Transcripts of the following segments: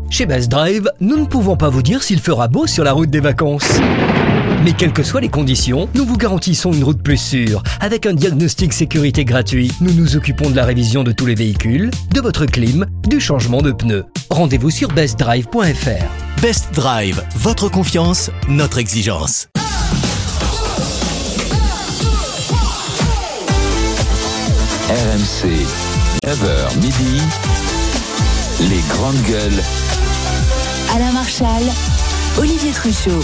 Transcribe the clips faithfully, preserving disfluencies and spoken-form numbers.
Chez Best Drive, nous ne pouvons pas vous dire s'il fera beau sur la route des vacances. Mais quelles que soient les conditions, nous vous garantissons une route plus sûre. Avec un diagnostic sécurité gratuit, nous nous occupons de la révision de tous les véhicules, de votre clim, du changement de pneus. Rendez-vous sur best drive point f r. Best Drive, votre confiance, notre exigence. R M C, neuf heures midi, les grandes gueules. Alain Marchal, Olivier Truchot.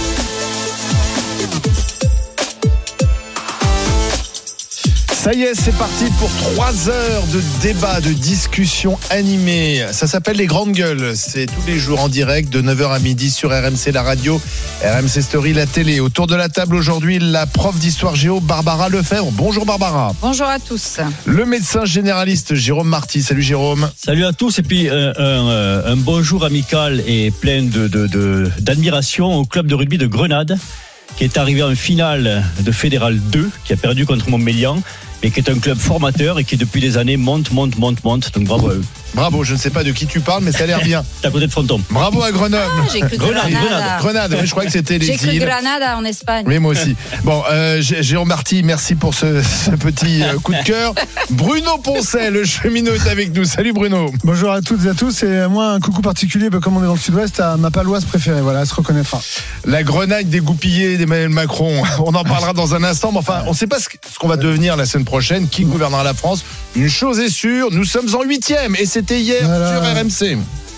Ça y est, c'est parti pour trois heures de débat, de discussion animée. Ça s'appelle les grandes gueules. C'est tous les jours en direct de neuf heures à midi sur R M C, la radio, R M C Story, la télé. Autour de la table aujourd'hui, la prof d'histoire géo Barbara Lefebvre. Bonjour Barbara. Bonjour à tous. Le médecin généraliste Jérôme Marty. Salut Jérôme. Salut à tous et puis euh, un, euh, un bonjour amical et plein de, de, de, d'admiration au club de rugby de Grenade qui est arrivé en finale de Fédéral deux, qui a perdu contre Montmélian, et qui est un club formateur et qui depuis des années monte, monte, monte, monte. Donc bravo à eux. Bravo, je ne sais pas de qui tu parles, mais ça a l'air bien. T'es à côté de Fronton. Bravo à Grenoble. Ah, j'ai cru Grenade, Grenade. Grenade, Grenade. Oui, je croyais que c'était les J'ai cru îles. Grenada en Espagne. Oui, moi aussi. Bon, euh, Jérôme Marty, merci pour ce, ce petit euh, coup de cœur. Bruno Poncet, le cheminot, est avec nous. Salut Bruno. Bonjour à toutes et à tous. Et moi, un coucou particulier, comme on est dans le sud-ouest, à ma paloise préférée. Voilà, elle se reconnaîtra. La grenaille dégoupillée d'Emmanuel Macron. On en parlera dans un instant. Mais enfin, on ne sait pas ce qu'on va devenir la semaine prochaine. Qui gouvernera la France? Une chose est sûre, nous sommes en huitième. Et c'était hier voilà. sur R M C.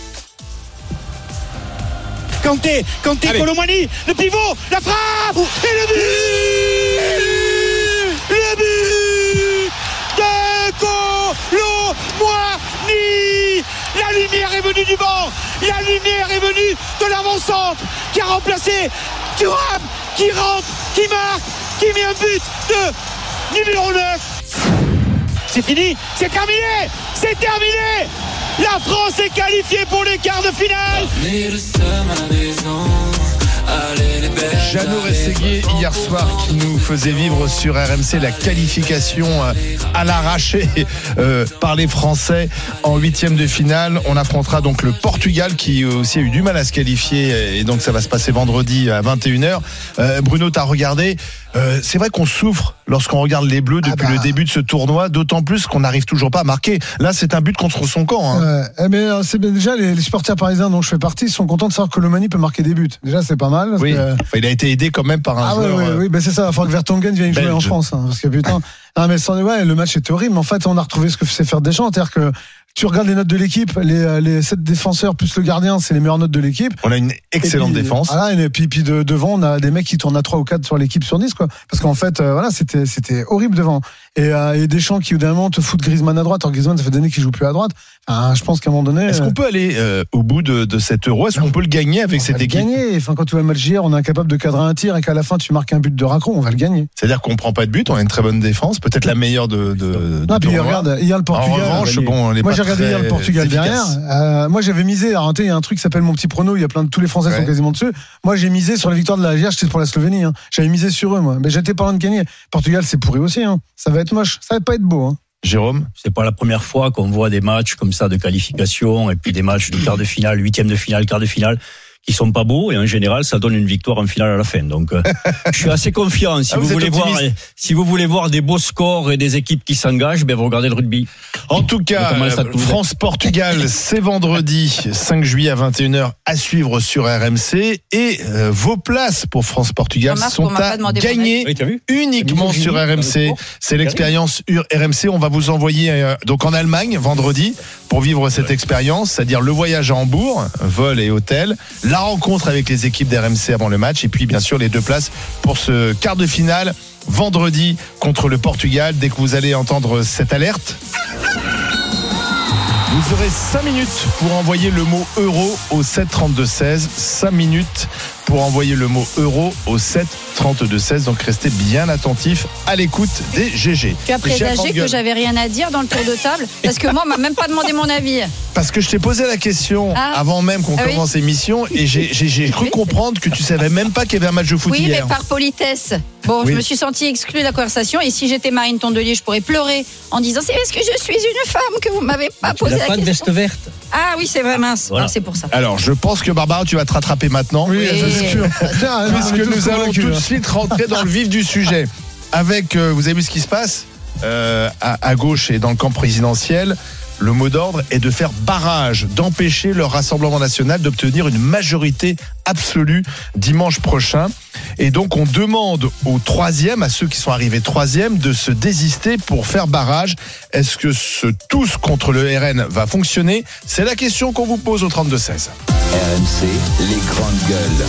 Kanté, Kanté, Colomani, le pivot, la frappe, et le but, le but de Colomani. La lumière est venue du banc, la lumière est venue de l'avant-centre qui a remplacé Thuram, qui rentre, qui marque, qui met un but de numéro neuf. C'est fini, c'est terminé, c'est terminé. La France est qualifiée pour les quarts de finale. Jeannot Rességuier hier soir qui nous faisait vivre sur R M C la qualification à l'arraché euh, par les Français en huitième de finale. On affrontera donc le Portugal qui aussi a eu du mal à se qualifier et donc ça va se passer vendredi à vingt et une heures. Euh, Bruno, t'as regardé. Euh, c'est vrai qu'on souffre lorsqu'on regarde les Bleus depuis ah bah. le début de ce tournoi, d'autant plus qu'on n'arrive toujours pas à marquer. Là, c'est un but contre son camp. Hein. Euh, mais euh, c'est déjà les, les supporters parisiens dont je fais partie sont contents de savoir que Colomani peut marquer des buts. Déjà, c'est pas mal. Parce oui. que... enfin, il a été aidé quand même par un ah joueur. Oui, oui, euh... oui, ben c'est ça. Il faut que Vertonghen vienne jouer en France, hein, parce que putain. non, mais sans, ouais, le match était horrible. Mais en fait, on a retrouvé ce que sait faire Deschamps, c'est-à-dire que tu regardes les notes de l'équipe, les, les sept défenseurs plus le gardien, c'est les meilleures notes de l'équipe. On a une excellente puis, défense. Voilà, et puis, puis de, devant, on a des mecs qui tournent à trois ou quatre sur l'équipe sur dix, quoi. Parce qu'en fait, euh, voilà, c'était, c'était horrible devant. Et, euh, et Deschamps qui, au dernier moment, te fout Griezmann à droite. Alors Griezmann, ça fait des années qu'il joue plus à droite. Enfin, je pense qu'à un moment donné. Est-ce qu'on peut aller euh, au bout de, de cet euro? Est-ce qu'on peut le gagner avec cette équipe? On va le gagner. Enfin, quand tu vois le match hier, on est incapable de cadrer un tir et qu'à la fin, tu marques un but de Racron, on va le gagner. C'est-à-dire qu'on prend pas de but, on a une très bonne défense, peut-être la meilleure de. de non, puis regarde, hier le Portugal. En revanche, bon, on est moi, pas j'ai regardé hier le Portugal derrière. Euh, moi, j'avais misé. Alors, il y a un truc qui s'appelle mon petit prono. Il y a plein de tous les Français ouais. sont quasiment dessus. Moi, j'ai misé sur la victoire de la hier. J'étais pour la Slovénie. Hein. J'avais misé sur eux, moi. Mais j'étais pas loin de gagner. Portugal, c'est pourri aussi. Hein. Ça va être moche. Ça va pas être beau. Hein. Jérôme, c'est pas la première fois qu'on voit des matchs comme ça de qualification et puis des matchs de quart de finale, huitième de finale, quart de finale qui sont pas beaux et en général ça donne une victoire en finale à la fin. Donc euh, je suis assez confiant. Si ah, vous, vous voulez voir, si vous voulez voir des beaux scores et des équipes qui s'engagent, ben vous regardez le rugby. En tout cas, France-Portugal, c'est vendredi cinq juillet à vingt et une heures à suivre sur R M C et euh, vos places pour France-Portugal sont à gagner oui, uniquement sur R M C. C'est l'expérience R M C. On va vous envoyer euh, donc en Allemagne vendredi pour vivre cette expérience, c'est-à-dire le voyage à Hambourg, vol et hôtel, la rencontre avec les équipes d'R M C avant le match et puis bien sûr les deux places pour ce quart de finale vendredi contre le Portugal. Dès que vous allez entendre cette alerte, vous aurez cinq minutes pour envoyer le mot euro au sept trente-deux seize. cinq minutes pour envoyer le mot euro au sept trente-deux seize. Donc restez bien attentifs à l'écoute des G G. Tu as présagé que j'avais rien à dire dans le tour de table parce que moi, on m'a même pas demandé mon avis. Parce que je t'ai posé la question ah. avant même qu'on ah commence oui. l'émission et j'ai, j'ai, j'ai cru oui. comprendre que tu savais même pas qu'il y avait un match de foot oui, hier. Oui, mais par politesse. Bon, Oui. je me suis sentie exclue de la conversation. Et si j'étais Marine Tondelier, je pourrais pleurer en disant c'est parce que je suis une femme que vous m'avez pas Tu posé n'as la pas de question. veste verte. Ah oui, c'est vrai, mince. Voilà. Alors, c'est pour ça. Alors, je pense que Barbara, tu vas te rattraper maintenant. Oui, Oui. ça, c'est sûr. Tiens, Puisque on est tous nous allons convaincus, tout de hein. suite rentrer dans le vif du sujet. Avec, euh, vous avez vu ce qui se passe euh, à, à gauche et dans le camp présidentiel. Le mot d'ordre est de faire barrage, d'empêcher le Rassemblement national d'obtenir une majorité absolue dimanche prochain. Et donc on demande aux troisièmes, à ceux qui sont arrivés troisième, de se désister pour faire barrage. Est-ce que ce tous contre le R N va fonctionner ? C'est la question qu'on vous pose au trente-deux seize. R M C, les grandes gueules.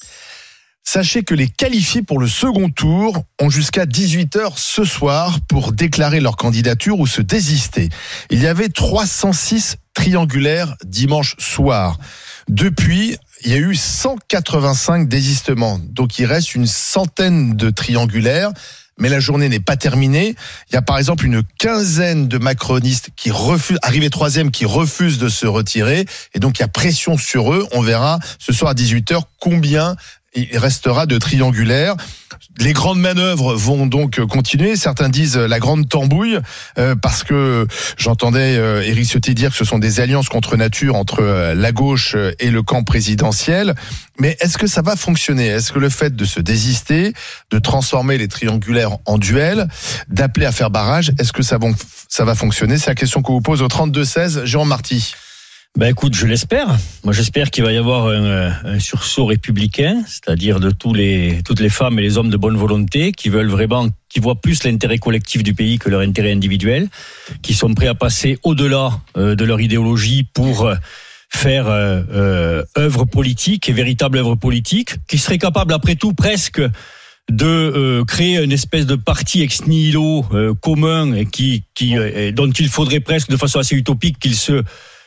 Sachez que les qualifiés pour le second tour ont jusqu'à dix-huit heures ce soir pour déclarer leur candidature ou se désister. Il y avait trois cent six triangulaires dimanche soir. Depuis, il y a eu cent quatre-vingt-cinq désistements. Donc il reste une centaine de triangulaires. Mais la journée n'est pas terminée. Il y a par exemple une quinzaine de macronistes qui refusent, arrivés troisième, qui refusent de se retirer. Et donc il y a pression sur eux. On verra ce soir à dix-huit heures combien il restera de triangulaires. Les grandes manœuvres vont donc continuer. Certains disent la grande tambouille, euh, parce que j'entendais euh, Éric Ciotti dire que ce sont des alliances contre nature entre euh, la gauche et le camp présidentiel. Mais est-ce que ça va fonctionner ? Est-ce que le fait de se désister, de transformer les triangulaires en duels, d'appeler à faire barrage, est-ce que ça va, ça va fonctionner ? C'est la question qu'on vous pose au trente-deux seize. Jean Marty. Ben écoute, je l'espère. Moi, j'espère qu'il va y avoir un, un sursaut républicain, c'est-à-dire de tous les, toutes les femmes et les hommes de bonne volonté qui veulent vraiment, qui voient plus l'intérêt collectif du pays que leur intérêt individuel, qui sont prêts à passer au-delà euh, de leur idéologie pour euh, faire euh, euh, œuvre politique et véritable œuvre politique, qui seraient capables, après tout, presque de euh, créer une espèce de parti ex nihilo euh, commun et qui, qui euh, dont il faudrait presque, de façon assez utopique, qu'ils se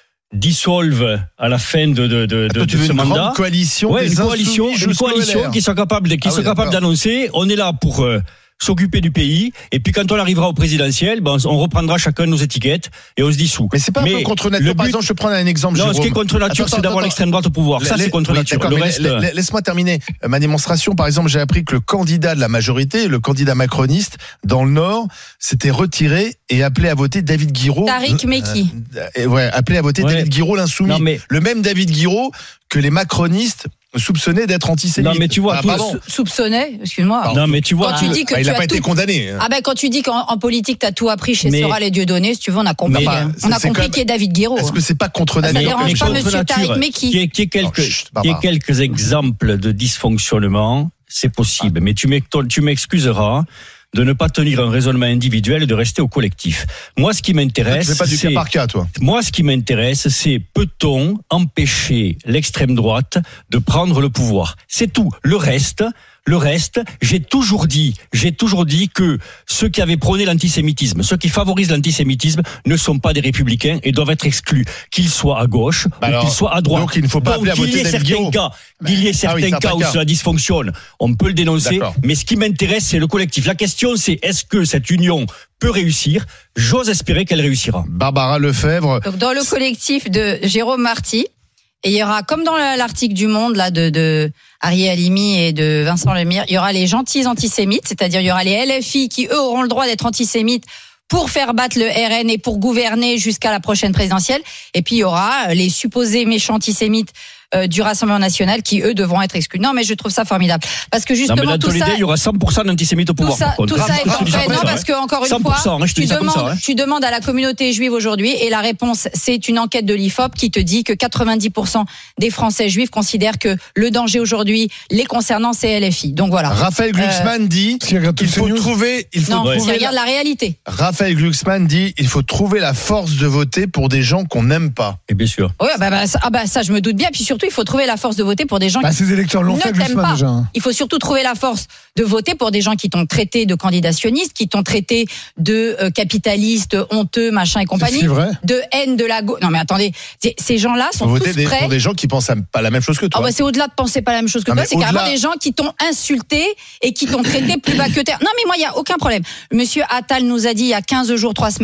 dissolvent à la fin de, de, de, Attends, de tu veux ce une mandat. grande coalition, ouais, des une coalition, insoumis une jusqu'au coalition L R. qui soit capable, de, qui Ah soit oui, capable d'accord. d'annoncer. On est là pour euh, s'occuper du pays. Et puis quand on arrivera au présidentiel, ben, on reprendra chacun nos étiquettes et on se dissout. Mais c'est pas un Mais peu contre nature. le Par but- exemple, je prends un exemple. Non, Jérôme. ce qui est contre nature, Attends, c'est d'avoir attends, l'extrême droite au pouvoir. Ça, Les- c'est contre oui, nature. d'accord, Le mais reste. la- la- laisse-moi terminer ma démonstration. Par exemple, j'ai appris que le candidat de la majorité, le candidat macroniste dans le Nord, s'était retiré et appelé à voter David Guiraud. Tariq Meki. Euh, et ouais, appelé à voter Ouais. David Guiraud, l'insoumis. Non, mais- Le même David Guiraud que les macronistes soupçonnaient d'être antisémite. Non, mais tu vois, Ah, tout- pardon. Sou- Soupçonnait, excuse-moi. Non, mais tu vois, Quand tu dis que Ah, il tu n'a as pas été tout- condamné. Ah ben quand tu dis qu'en en politique t'as tout appris chez Mais- Soral et Dieudonné, si tu veux, on a compris. Mais- hein. C'est- on a c'est compris quand qui est David Guiraud. Est-ce que c'est pas contre Ah, ça nature dérange quelque pas, chose monsieur nature, Tariq Meki. Qui est, qui est quelques, Alors, chut, qui est Barbara. quelques exemples de dysfonctionnement, c'est possible. Mais tu m'ex- tu m'excuseras de ne pas tenir un raisonnement individuel et de rester au collectif. Moi, ce qui Tu m'intéresse, fais pas du cas c'est par cas, toi. moi, ce qui m'intéresse, c'est peut-on empêcher l'extrême droite de prendre le pouvoir ? C'est tout. Le reste, le reste, j'ai toujours dit, j'ai toujours dit que ceux qui avaient prôné l'antisémitisme, ceux qui favorisent l'antisémitisme, ne sont pas des républicains et doivent être exclus, qu'ils soient à gauche Bah alors, ou qu'ils soient à droite. donc il ne faut pas appeler à qu'il y voter ait David certains Guiraud. cas, qu'il y ait Ah certains oui, certains cas où cas. cela dysfonctionne, on peut le dénoncer. D'accord. Mais ce qui m'intéresse, c'est le collectif. La question, c'est est-ce que cette union peut réussir ? J'ose espérer qu'elle réussira. Barbara Lefebvre. Donc dans le collectif de Jérôme Marty, et il y aura, comme dans l'article du Monde là de, de Ariel Halimi et de Vincent Lemire, il y aura les gentils antisémites, c'est-à-dire il y aura les L F I qui eux auront le droit d'être antisémites pour faire battre le R N et pour gouverner jusqu'à la prochaine présidentielle. Et puis il y aura les supposés méchants antisémites euh, du Rassemblement national qui eux devront être exclus. Non mais je trouve ça formidable parce que Non, mais justement dans tout tous les ça deux, il y aura cent pour cent d'antisémites au tout pouvoir. ça, par contre. tout ça est Je te dis ça parfait. comme Non, ça, parce hein. que encore une cent pour cent, fois, hein, je te tu dis ça comme demandes, ça, hein. tu demandes à la communauté juive aujourd'hui, et la réponse, c'est une enquête de l'I F O P qui te dit que quatre-vingt-dix pour cent des Français juifs considèrent que le danger aujourd'hui, les concernant, c'est L F I. Donc voilà. Raphaël Glucksmann dit Parce qu'il regarde qu'il toutes ces faut news. trouver, il faut Non, Ouais. il trouver regarde la réalité. Raphaël Glucksmann dit il faut trouver la force de voter pour des gens qu'on n'aime pas. Et bien sûr. Ouais, bah, bah, ça, ah bah, ça, je me doute bien. Puis surtout, il faut trouver la force de voter pour des gens Bah, qui ces électeurs l'ont ne fait, t'aiment Glucksmann, pas. déjà. hein. Il faut surtout trouver la force de voter pour des gens qui t'ont traité de candidationnistes, qui t'ont traité de euh, capitalistes, honteux, machin et compagnie, C'est vrai. de haine de la gauche. Non mais attendez, c- ces gens-là Il sont faut voter tous des- prêts. pour des gens qui pensent à- pas la même chose que Ah toi. bah c'est au-delà de penser pas la même chose que Non, toi, mais c'est carrément au-delà- des gens qui t'ont insulté et qui t'ont traité plus bas que terre. Non mais moi il y a aucun problème. Monsieur Attal nous a dit il y a quinze jours, trois semaines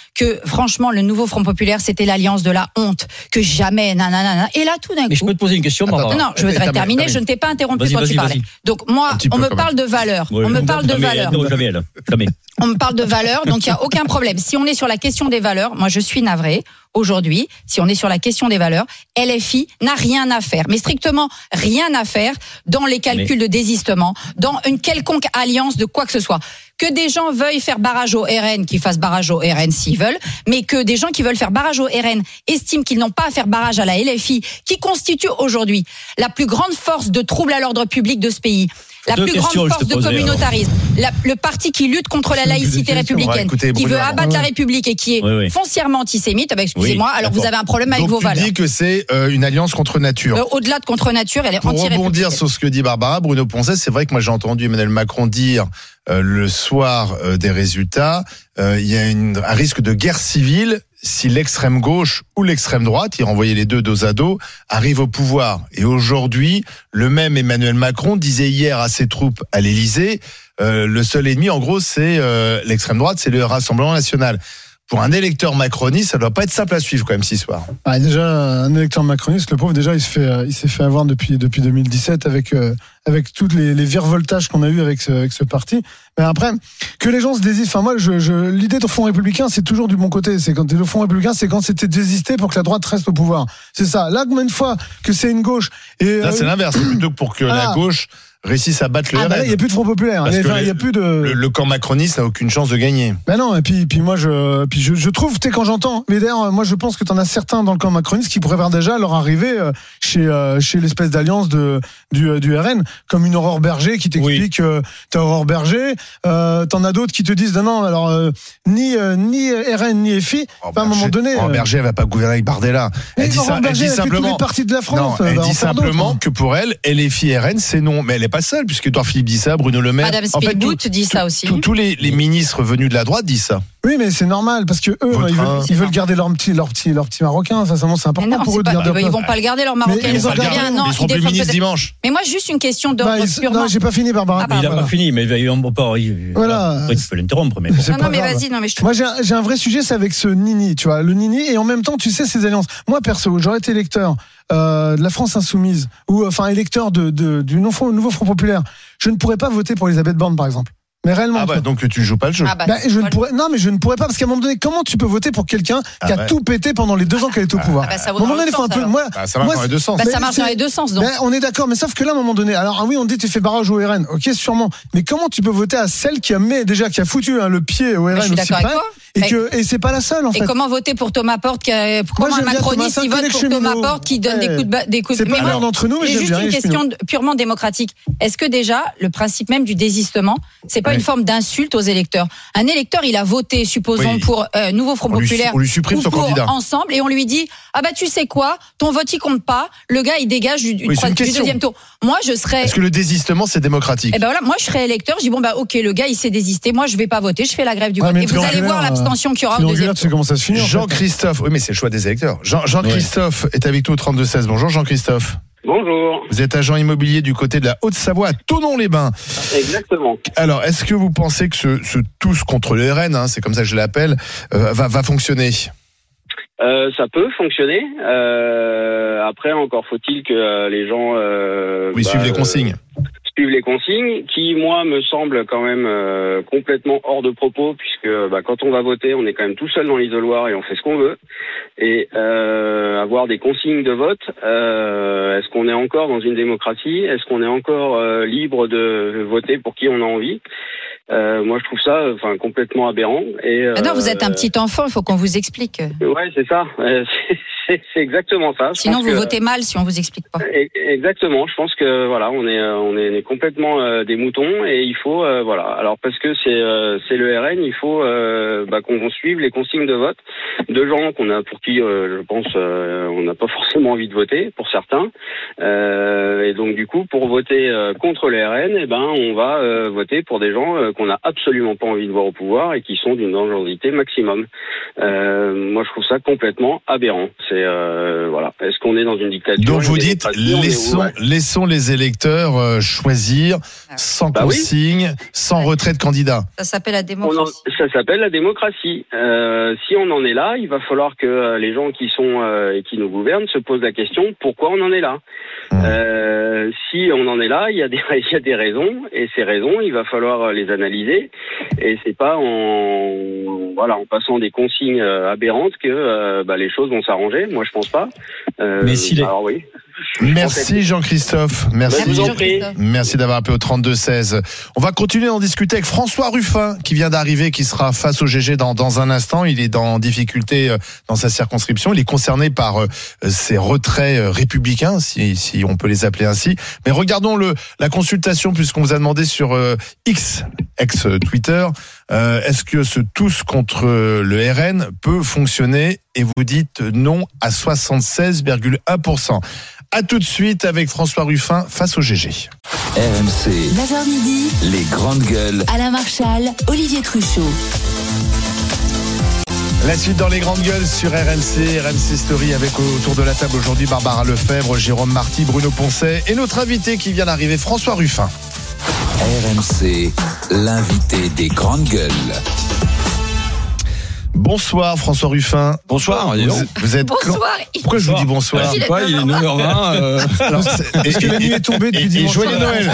que franchement le nouveau Front Populaire c'était l'alliance de la honte, que jamais nanana. Et là tout d'un coup. Mais je peux te poser une question, Barbara. Non, non, je voudrais terminer. Je ne t'ai pas interrompu vas-y, quand vas-y, tu parlais. vas-y. Donc moi, on me parle de valeurs. Oui, on me non, parle de jamais, valeurs. Non, jamais, elle. Jamais. On me parle de valeurs, donc il y a aucun problème. Si on est sur la question des valeurs, moi je suis navrée. Aujourd'hui, si on est sur la question des valeurs, L F I n'a rien à faire, mais strictement rien à faire dans les calculs mais... de désistement, dans une quelconque alliance de quoi que ce soit. Que des gens veuillent faire barrage au R N, qu'ils fassent barrage au R N s'ils veulent, mais que des gens qui veulent faire barrage au R N estiment qu'ils n'ont pas à faire barrage à la L F I, qui constitue aujourd'hui la plus grande force de trouble à l'ordre public de ce pays. La Deux plus grande force de communautarisme, la, le parti qui lutte contre la laïcité républicaine, écouter, qui veut abattre ouais. la République et qui est oui, oui. foncièrement antisémite, bah excusez-moi, oui, alors vous avez un problème avec Donc vos tu valeurs. dis que c'est euh, une alliance contre nature. Euh, au-delà de contre nature, elle est anti-républicaine. Pour rebondir sur ce que dit Barbara, Bruno Poncet, c'est vrai que moi j'ai entendu Emmanuel Macron dire euh, le soir euh, des résultats, euh, il y a une, un risque de guerre civile si l'extrême gauche ou l'extrême droite, il renvoyait les deux dos à dos, arrive au pouvoir. Et aujourd'hui, le même Emmanuel Macron disait hier à ses troupes à l'Élysée, euh, le seul ennemi, en gros, c'est euh, l'extrême droite, c'est le Rassemblement national. Pour un électeur macroniste, ça doit pas être simple à suivre quand même ce soir. Ah, déjà, un électeur macroniste, le pauvre, déjà, il se fait, il s'est fait avoir depuis depuis deux mille dix-sept avec euh, avec toutes les, les virevoltages qu'on a eu avec ce, avec ce parti. Mais après, que les gens se désistent. Enfin, moi, je, je, l'idée de Front républicain, c'est toujours du bon côté. C'est quand le Front républicain, c'est quand c'était désister pour que la droite reste au pouvoir. C'est ça. Là, combien de fois que c'est une gauche et là, euh, c'est l'inverse. C'est plutôt pour que ah, la gauche réussissent à battre le ah R N. bah là, il n'y a plus de Front populaire. Il y, y a plus de le, le camp macroniste n'a aucune chance de gagner. Ben non. Et puis, puis moi, je, puis je, je trouve, tu sais, quand j'entends, mais d'ailleurs, moi, je pense que tu en as certains dans le camp macroniste qui pourraient voir déjà leur arrivée chez euh, chez l'espèce d'alliance de du du R N, comme une Aurore Berger qui t'explique, oui. euh, t'as Aurore Berger, euh, t'en as d'autres qui te disent non, non, alors euh, ni euh, ni R N ni F I. Oh, à un moment donné, Aurore Berger, elle va pas gouverner avec Bardella. Elle dit, ça, elle dit elle simplement. Fait tous les partis de la France. Non, elle dit simplement que pour elle, L F I R N, c'est non. Mais elle est pas seule, puisque Edouard Philippe dit ça, Bruno Le Maire. Madame Spielbout en fait, dit ça aussi. Tous les, les ministres venus de la droite disent ça. Oui, mais c'est normal parce que eux, ils veulent, ils veulent garder leur petit, leur petit, leur petit marocain. Ça, c'est important non, pour eux pas, de garder. Bah, ils vont pas le garder leur marocain. Mais ils, ils, garder, bien, non, ils seront plus ministres dimanche. Mais moi, juste une question d'ordre bah, purement. Non, j'ai pas fini, Barbara. Ah, bah, il a voilà. pas fini, mais il on peut. Voilà. Après, tu peux l'interrompre, mais. Non, non, mais vas-y, non, mais je. Moi, j'ai un, j'ai un vrai sujet, c'est avec ce Nini, tu vois, le Nini, et en même temps, tu sais, ces alliances. Moi, perso, j'aurais été électeur euh, de la France insoumise ou enfin électeur de, de du nouveau Front populaire. Je ne pourrais pas voter pour Elisabeth Borne, par exemple. Mais réellement. Ah bah donc tu joues pas le jeu. Ah bah, bah, je ne pourrais, non mais je ne pourrais pas parce qu'à un moment donné, comment tu peux voter pour quelqu'un ah qui a ouais. tout pété pendant les deux ans qu'elle est au ah pouvoir. bah, ça à un moment donné, il faut un peu. Moi, bah, ça marche moi, dans les deux sens. Bah, ça marche dans les deux sens. Donc. Bah, on est d'accord, mais sauf que là, à un moment donné, alors ah oui, on dit tu fais barrage au R N, ok, sûrement. Mais comment tu peux voter à celle qui a mis déjà qui a foutu hein, le pied au R N bah, je suis d'accord avec toi. Et que et c'est pas la seule en fait. Et comment voter pour Thomas Porte qui a, comment un macroniste il vote pour Thomas Porte qui donne des coups de des coups de C'est pas l'un d'entre nous, mais j'ai juste une question purement démocratique. Est-ce que déjà le principe même du désistement, c'est pas une forme d'insulte aux électeurs? Un électeur, il a voté, supposons, oui. pour euh, Nouveau Front on lui, Populaire on lui supprime ou son pour candidat. Ensemble, et on lui dit ah bah tu sais quoi, ton vote il compte pas, le gars il dégage du, oui, du, du deuxième tour. Moi je serais. Est-ce que le désistement c'est démocratique? Eh ben voilà, moi je serais électeur, je dis bon bah ok le gars il s'est désisté, moi je vais pas voter, je fais la grève du vote. Et vous allez voir l'abstention qu'il y aura au deuxième tour. Comment ça se finit, Jean-Christophe, oui mais c'est le choix des électeurs. Jean, Jean-Christophe oui. est avec nous au trente-deux seize. Bonjour Jean-Christophe. Bonjour. Vous êtes agent immobilier du côté de la Haute-Savoie, à Thonon-les-Bains. Exactement. Alors, est-ce que vous pensez que ce, ce tous contre le R N, hein, c'est comme ça que je l'appelle, euh, va, va fonctionner ? Euh, ça peut fonctionner. Euh, après, encore faut-il que euh, les gens euh, oui, bah, suivent les consignes. Euh, suivent les consignes, qui moi me semble quand même euh, complètement hors de propos, puisque bah, quand on va voter, on est quand même tout seul dans l'isoloir et on fait ce qu'on veut. Et euh, avoir des consignes de vote, euh, est-ce qu'on est encore dans une démocratie ? Est-ce qu'on est encore euh, libre de voter pour qui on a envie ? Euh, moi, je trouve ça, enfin, complètement aberrant. Et euh, ah non, vous êtes un petit enfant, il faut qu'on vous explique. Ouais, c'est ça. Euh, c'est, c'est exactement ça. Je Sinon, vous que, votez mal si on vous explique pas. Exactement. Je pense que voilà, on est, on est, on est complètement euh, des moutons et il faut, euh, voilà. Alors parce que c'est, euh, c'est le R N, il faut euh, bah, qu'on suive les consignes de vote de gens qu'on a, pour qui, euh, je pense, euh, on n'a pas forcément envie de voter, pour certains. Euh, et donc du coup, pour voter euh, contre le R N, eh ben, on va euh, voter pour des gens euh, qu'on n'a absolument pas envie de voir au pouvoir et qui sont d'une dangerosité maximum. Euh, moi, je trouve ça complètement aberrant. C'est, euh, voilà. Est-ce qu'on est dans une dictature? Donc vous dites, laissons, où, ouais. laissons les électeurs euh, choisir sans bah consigne, oui. sans retrait de candidat. Ça s'appelle la démocratie. En, ça s'appelle la démocratie. Euh, si on en est là, il va falloir que euh, les gens qui sont euh, et qui nous gouvernent se posent la question pourquoi on en est là. Mmh. Euh, si on en est là, il y a des il y a des raisons et ces raisons, il va falloir les analyser et c'est pas en voilà en passant des consignes aberrantes que euh, bah, les choses vont s'arranger. Moi, je pense pas. Euh, Mais si les... alors oui. Merci Jean-Christophe. Merci. Merci, Merci d'avoir appelé au trente-deux seize. On va continuer à en discuter avec François Ruffin qui vient d'arriver, qui sera face au G G dans, dans un instant. Il est dans difficulté dans sa circonscription. Il est concerné par euh, ces retraits républicains, si, si on peut les appeler ainsi. Mais regardons le, la consultation puisqu'on vous a demandé sur euh, X, ex-Twitter, euh, est-ce que ce tous contre le R N peut fonctionner? Et vous dites non à soixante-seize virgule un pour cent. À tout de suite avec François Ruffin face au G G. R M C. neuf heures midi. Les grandes gueules. Alain Marchal, Olivier Truchot. La suite dans les grandes gueules sur R M C, R M C Story avec autour de la table aujourd'hui Barbara Lefebvre, Jérôme Marty, Bruno Poncet et notre invité qui vient d'arriver, François Ruffin. R M C, l'invité des grandes gueules. Bonsoir François Ruffin. Bonsoir. Vous, vous êtes bonsoir. Pourquoi je vous dis bonsoir? Je sais pas, il est neuf heures vingt. Euh... Est-ce que la nuit est tombée depuis dimanche? Joyeux Noël.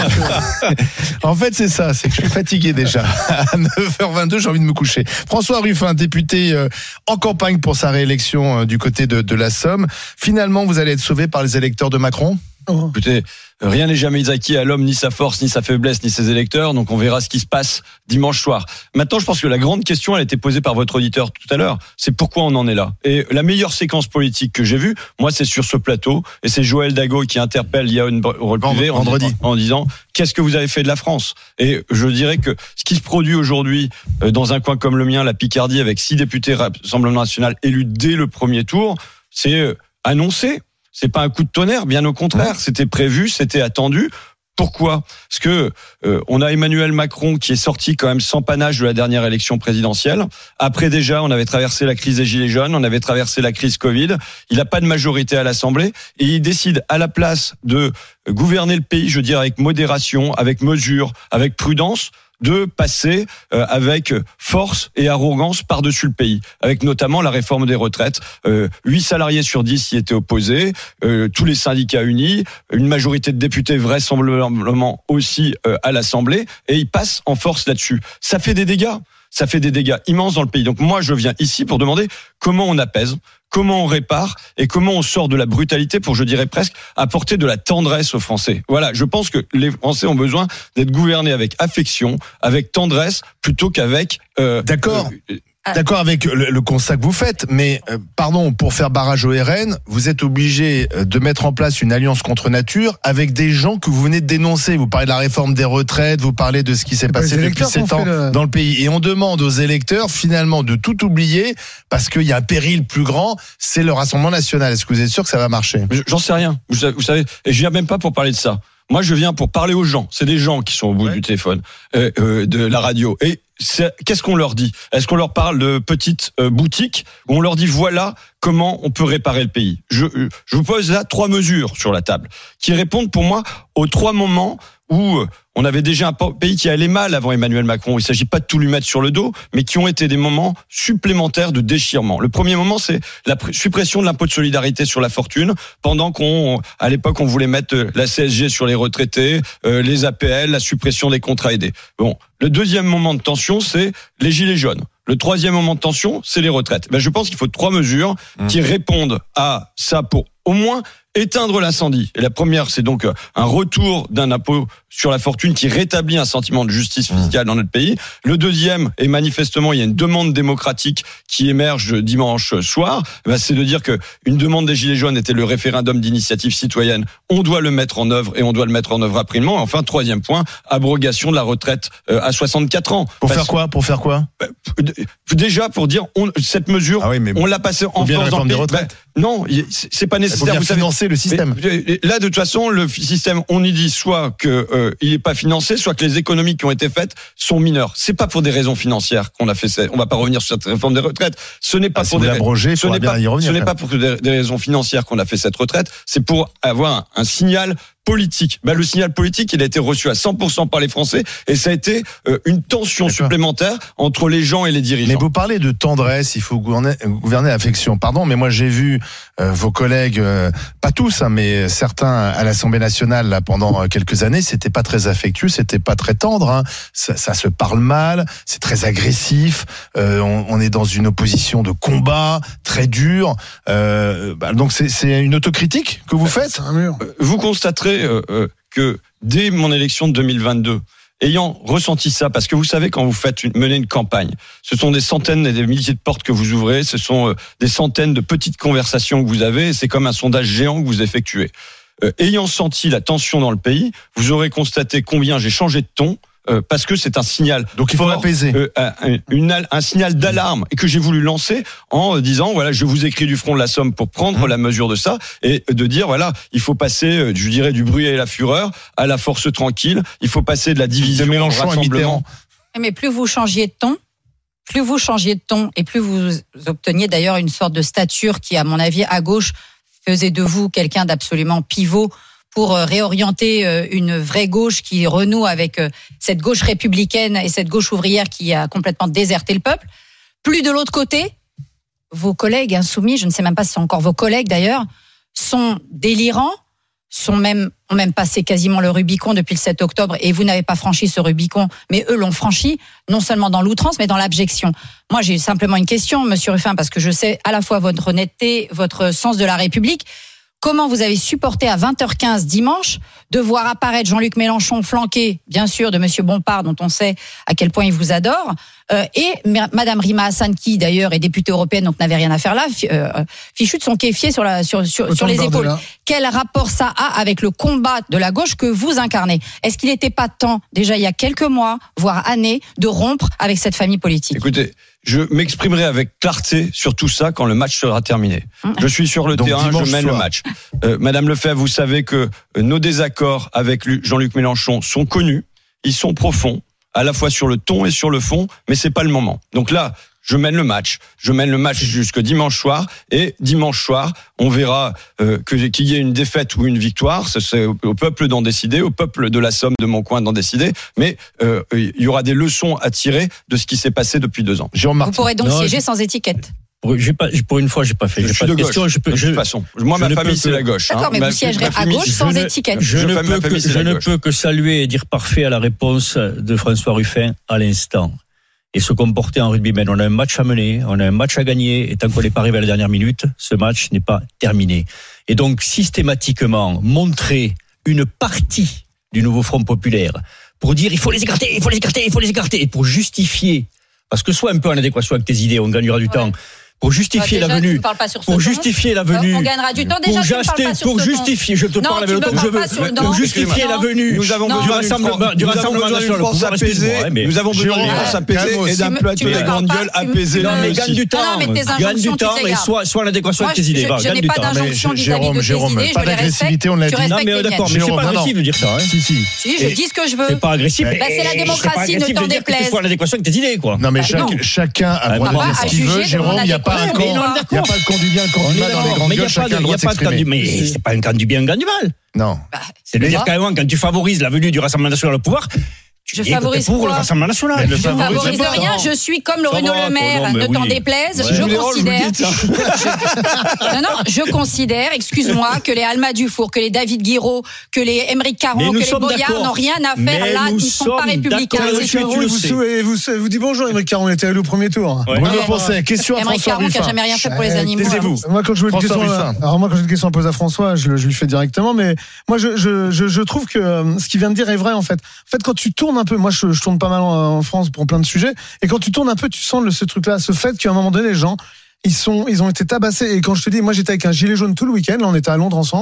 En fait, c'est ça, c'est que je suis fatigué déjà. À neuf heures vingt-deux, j'ai envie de me coucher. François Ruffin, député euh, en campagne pour sa réélection euh, du côté de, de la Somme. Finalement, vous allez être sauvé par les électeurs de Macron? Oh. Écoutez, rien n'est jamais acquis à l'homme, ni sa force, ni sa faiblesse, ni ses électeurs. Donc on verra ce qui se passe dimanche soir. Maintenant, je pense que la grande question, elle a été posée par votre auditeur tout à l'heure, c'est pourquoi on en est là. Et la meilleure séquence politique que j'ai vue, moi, c'est sur ce plateau. Et c'est Joël Dago qui interpelle Yael Braun-Pivet en, en disant qu'est-ce que vous avez fait de la France? Et je dirais que ce qui se produit aujourd'hui dans un coin comme le mien, la Picardie, avec six députés Rassemblement National élus dès le premier tour, c'est annoncé. C'est pas un coup de tonnerre, bien au contraire. C'était prévu, c'était attendu. Pourquoi? Parce que euh, on a Emmanuel Macron qui est sorti quand même sans panache de la dernière élection présidentielle. Après déjà, on avait traversé la crise des Gilets jaunes, on avait traversé la crise Covid. Il n'a pas de majorité à l'Assemblée et il décide à la place de gouverner le pays, je dirais avec modération, avec mesure, avec prudence, de passer euh, avec force et arrogance par-dessus le pays, avec notamment la réforme des retraites. Euh, huit salariés sur dix y étaient opposés, euh, tous les syndicats unis, une majorité de députés vraisemblablement aussi euh, à l'Assemblée, et ils passent en force là-dessus. Ça fait des dégâts. Ça fait des dégâts immenses dans le pays. Donc moi, je viens ici pour demander comment on apaise, comment on répare et comment on sort de la brutalité pour, je dirais presque, apporter de la tendresse aux Français. Voilà, je pense que les Français ont besoin d'être gouvernés avec affection, avec tendresse, plutôt qu'avec... Euh, D'accord. Euh, D'accord avec le, le constat que vous faites, mais euh, pardon, pour faire barrage au R N, vous êtes obligé de mettre en place une alliance contre nature avec des gens que vous venez de dénoncer. Vous parlez de la réforme des retraites, vous parlez de ce qui s'est passé depuis sept ans le... dans le pays. Et on demande aux électeurs finalement de tout oublier parce qu'il y a un péril plus grand, c'est le Rassemblement National. Est-ce que vous êtes sûr que ça va marcher? J'en sais rien, vous savez, et je viens même pas pour parler de ça. Moi, je viens pour parler aux gens. C'est des gens qui sont au bout ouais. du téléphone, euh, euh, de la radio. Et c'est, qu'est-ce qu'on leur dit? Est-ce qu'on leur parle de petites euh, boutiques ou on leur dit voilà comment on peut réparer le pays? Je, je vous pose là trois mesures sur la table qui répondent pour moi aux trois moments où on avait déjà un pays qui allait mal avant Emmanuel Macron. Il ne s'agit pas de tout lui mettre sur le dos, mais qui ont été des moments supplémentaires de déchirement. Le premier moment, c'est la suppression de l'impôt de solidarité sur la fortune, pendant qu'on, à l'époque, on voulait mettre la C S G sur les retraités, euh, les A P L, la suppression des contrats aidés. Bon, le deuxième moment de tension, c'est les gilets jaunes. Le troisième moment de tension, c'est les retraites. Ben, je pense qu'il faut trois mesures mmh. qui répondent à ça pour au moins éteindre l'incendie. Et la première, c'est donc un retour d'un impôt sur la fortune qui rétablit un sentiment de justice fiscale dans notre pays. Le deuxième, et manifestement, il y a une demande démocratique qui émerge dimanche soir, ben c'est de dire que une demande des Gilets jaunes était le référendum d'initiative citoyenne. On doit le mettre en œuvre et on doit le mettre en œuvre rapidement. Et enfin, troisième point, abrogation de la retraite à soixante-quatre ans. Pour Parce faire quoi Pour faire quoi Déjà, pour dire, on, cette mesure, ah oui, on l'a passée en force dans le pays. Ben, non, c'est pas nécessaire. Vous savez, financer financer le système. Là, de toute façon, le système, on y dit soit qu'il euh, n'est pas financé, soit que les économies qui ont été faites sont mineures. C'est pas pour des raisons financières qu'on a fait ça. On va pas revenir sur cette réforme des retraites. Ce n'est pas ah, pour des abrogé, ce n'est pas, ce n'est pas pour des, des raisons financières qu'on a fait cette retraite. C'est pour avoir un, un signal politique. Ben, le signal politique, il a été reçu à cent pour cent par les Français et ça a été euh, une tension D'accord. supplémentaire entre les gens et les dirigeants. Mais vous parlez de tendresse, il faut gouverner, gouverner affection. Pardon, mais moi j'ai vu euh, vos collègues, euh, pas tous, hein, mais certains à l'Assemblée nationale là pendant quelques années, c'était pas très affectueux, c'était pas très tendre. Hein. Ça, ça se parle mal, c'est très agressif. Euh, on, on est dans une opposition de combat très dure. Euh, bah, donc c'est, c'est une autocritique que vous faites. Vous constaterez Euh, euh, que dès mon élection de deux mille vingt-deux, ayant ressenti ça, parce que vous savez quand vous faites une, menez une campagne, ce sont des centaines et des milliers de portes que vous ouvrez, ce sont euh, des centaines de petites conversations que vous avez, et c'est comme un sondage géant que vous effectuez. Euh, ayant senti la tension dans le pays, vous aurez constaté combien j'ai changé de ton. Euh, parce que c'est un signal. Donc il faut apaiser. Euh, un, une, un signal d'alarme et que j'ai voulu lancer en disant voilà, je vous écris du front de la Somme pour prendre mmh. la mesure de ça et de dire voilà, il faut passer, je dirais, du bruit et la fureur à la force tranquille. Il faut passer de la division de Mélenchon à Mitterrand. Mais plus vous changiez de ton, plus vous changiez de ton et plus vous obteniez d'ailleurs une sorte de stature qui, à mon avis, à gauche, faisait de vous quelqu'un d'absolument pivot pour réorienter une vraie gauche qui renoue avec cette gauche républicaine et cette gauche ouvrière qui a complètement déserté le peuple. Plus de l'autre côté, vos collègues insoumis, je ne sais même pas si c'est encore vos collègues d'ailleurs, sont délirants, sont même, ont même passé quasiment le Rubicon depuis le sept octobre et vous n'avez pas franchi ce Rubicon, mais eux l'ont franchi, non seulement dans l'outrance, mais dans l'abjection. Moi, j'ai simplement une question, Monsieur Ruffin, parce que je sais à la fois votre honnêteté, votre sens de la République. Comment vous avez supporté à vingt heures quinze dimanche de voir apparaître Jean-Luc Mélenchon flanqué, bien sûr, de Monsieur Bompard, dont on sait à quel point il vous adore, euh, et Madame Rima Hassan, qui d'ailleurs est députée européenne, donc n'avait rien à faire là, euh, fichu de son kéfier sur, la, sur, sur, sur les épaules. Quel rapport ça a avec le combat de la gauche que vous incarnez ? Est-ce qu'il n'était pas temps, déjà il y a quelques mois, voire années, de rompre avec cette famille politique ? Écoutez, je m'exprimerai avec clarté sur tout ça quand le match sera terminé. Mmh. Je suis sur le Donc, terrain, je mène soir. le match. Euh, Madame Lefebvre, vous savez que nos désaccords avec Jean-Luc Mélenchon sont connus, ils sont profonds, à la fois sur le ton et sur le fond, mais c'est pas le moment. Donc là, je mène le match. Je mène le match jusqu'au dimanche soir. Et dimanche soir, on verra euh, que, qu'il y ait une défaite ou une victoire. C'est au, au peuple d'en décider, au peuple de la Somme, de mon coin d'en décider. Mais euh, il y aura des leçons à tirer de ce qui s'est passé depuis deux ans. Jérôme Martin. Vous pourrez donc non, siéger je... sans étiquette. Pour, j'ai pas, pour une fois, j'ai pas fait. Je j'ai suis pas de, de gauche. Question, je peux, de je, toute façon, moi, ma famille, c'est la gauche. D'accord, hein. mais ma, vous siégerez à gauche sans je étiquette. Je, je, ne, peux que, je ne peux que saluer et dire parfait à la réponse de François Ruffin à l'instant. Et se comporter en rugbyman. On a un match à mener, on a un match à gagner, et tant qu'on n'est pas arrivé à la dernière minute, ce match n'est pas terminé. Et donc, systématiquement, montrer une partie du nouveau Front populaire pour dire il faut les écarter, il faut les écarter, il faut les écarter, et pour justifier, parce que soit un peu en adéquation avec tes idées, on gagnera du ouais. temps. Pour justifier déjà, la venue, pour justifier la venue, on gagnera du temps. Déjà, pour, jaster, pour justifier, je te non, parle avec le temps que je veux, pour justifier la venue nous avons du rassemblement, du rassemblement national, France apaisée. Nous avons besoin d'une France apaisée et d'un plateau des grandes gueules apaisé. Non, mais gagne du temps, gagne du temps et soit soit en adéquation avec tes idées. Je n'ai pas d'injonction vis-à-vis de tes idées. Pas d'agressivité, on l'a dit. Non, mais d'accord, mais c'est pas agressif de dire ça. Si, si. Si, je dis ce que je veux. C'est pas agressif. C'est la démocratie, ne t'en déplaise. Soit en adéquation avec tes idées, quoi. Non, mais chacun a le droit de dire ce qu'il veut. Jérôme, il n'y a pas un camp. Il n'y a pas le camp du bien, le camp du mal dans les grandes gueules, chacun a le droit de s'exprimer. Mais c'est pas un camp du bien, un camp du mal. Non. C'est de dire carrément, quand tu favorises la venue du Rassemblement national au pouvoir, je favorise pour quoi le Rassemblement national. Je ne favorise rien, je suis comme le Bruno Le Maire, ne t'en déplaise, je considère, non, non, je considère, excuse-moi, que les Alma Dufour, que les David Guiraud, que les Émeric Caron, que les Boyard n'ont rien à faire là, ils ne sont pas républicains. Vous vous dites bonjour, Émeric Caron, on était allé au premier tour. Bruno Poncet, question à Émeric François Caron qui n'a jamais rien fait pour les animaux. Moi, quand je veux une question, alors moi, quand j'ai une question à poser à François, je lui fais directement, mais moi, je trouve que ce qu'il vient de dire est vrai, en fait. En fait, quand tu tournes un peu, moi, je tourne pas mal en France pour plein de sujets, et quand tu tournes un peu, tu sens le, ce truc-là, ce fait qu'à un moment donné, les gens, ils sont, ils ont été tabassés. Et quand je te dis, moi j'étais avec un gilet jaune tout le week-end, là on était à Londres ensemble,